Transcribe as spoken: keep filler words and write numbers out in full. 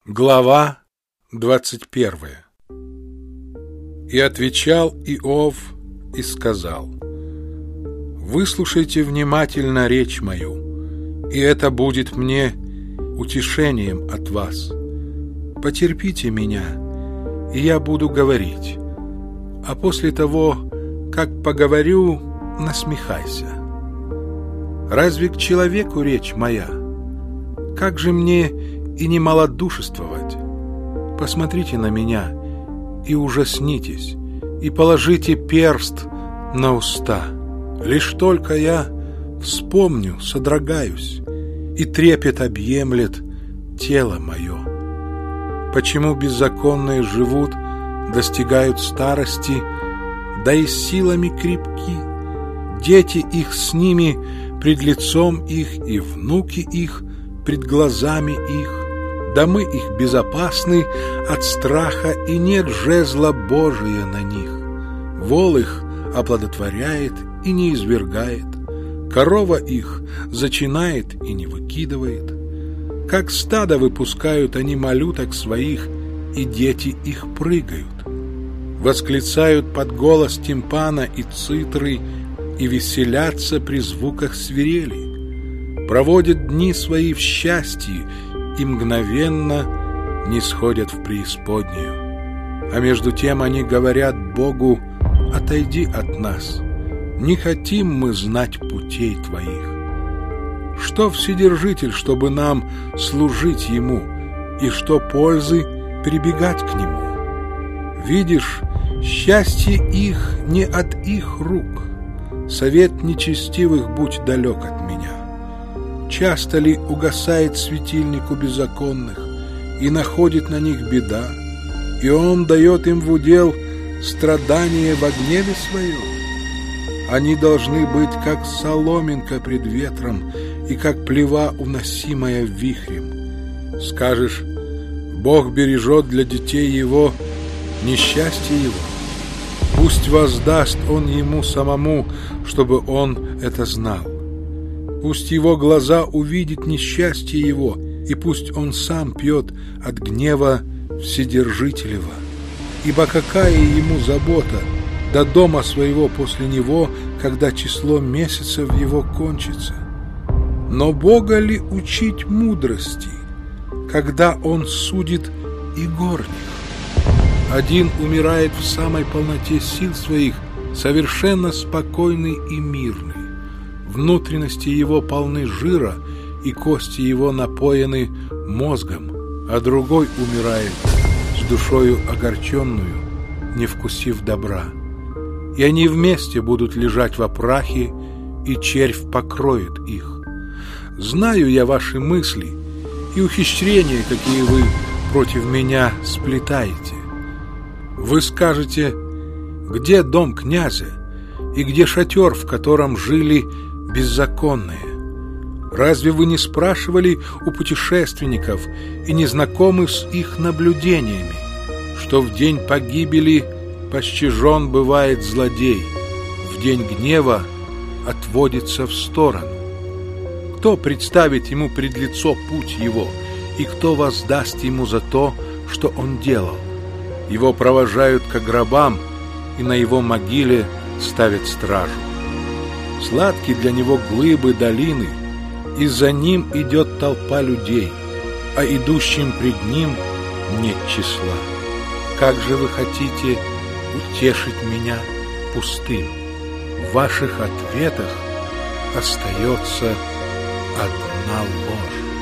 Глава двадцать первая. И отвечал Иов и сказал: «Выслушайте внимательно речь мою, и это будет мне утешением от вас. Потерпите меня, и я буду говорить, а после того, как поговорю, насмехайся. Разве к человеку речь моя? Как же мне и не малодушествовать? Посмотрите на меня и ужаснитесь, и положите перст на уста. Лишь только я вспомню, содрогаюсь, и трепет объемлет тело мое. Почему беззаконные живут, достигают старости, да и силами крепки? Дети их с ними пред лицом их, и внуки их пред глазами их. Домы их безопасны от страха, и нет жезла Божия на них. Вол их оплодотворяет и не извергает. Корова их зачинает и не выкидывает. Как стадо выпускают они малюток своих, и дети их прыгают. Восклицают под голос тимпана и цитры, и веселятся при звуках свирели. Проводят дни свои в счастье, и мгновенно не сходят в преисподнюю. А между тем они говорят Богу: «Отойди от нас, не хотим мы знать путей Твоих». Что Вседержитель, чтобы нам служить Ему, и что пользы прибегать к Нему? Видишь, счастье их не от их рук. Совет нечестивых будь далек от меня. Часто ли угасает светильник у беззаконных, и находит на них беда, и он дает им в удел страдания во гневе своем? Они должны быть, как соломинка пред ветром, и как плева, уносимая вихрем. Скажешь: Бог бережет для детей его несчастье его. Пусть воздаст он ему самому, чтобы он это знал. Пусть его глаза увидят несчастье его, и пусть он сам пьет от гнева Вседержителева. Ибо какая ему забота до дома своего после него, когда число месяцев его кончится? Но Бога ли учить мудрости, когда он судит и горних? Один умирает в самой полноте сил своих, совершенно спокойный и мирный. Внутренности его полны жира, и кости его напоены мозгом, а другой умирает с душою огорченную, не вкусив добра. И они вместе будут лежать во прахе, и червь покроет их. Знаю я ваши мысли и ухищрения, какие вы против меня сплетаете. Вы скажете: где дом князя, и где шатер, в котором жили беззаконные? Разве вы не спрашивали у путешественников и не знакомы с их наблюдениями, что в день погибели пощажен бывает злодей, в день гнева отводится в сторону? Кто представит ему пред лицо путь его, и кто воздаст ему за то, что он делал? Его провожают к гробам, и на его могиле ставят стражу. Сладки для него глыбы долины, и за ним идет толпа людей, а идущим пред ним нет числа. Как же вы хотите утешить меня пустым? В ваших ответах остается одна ложь.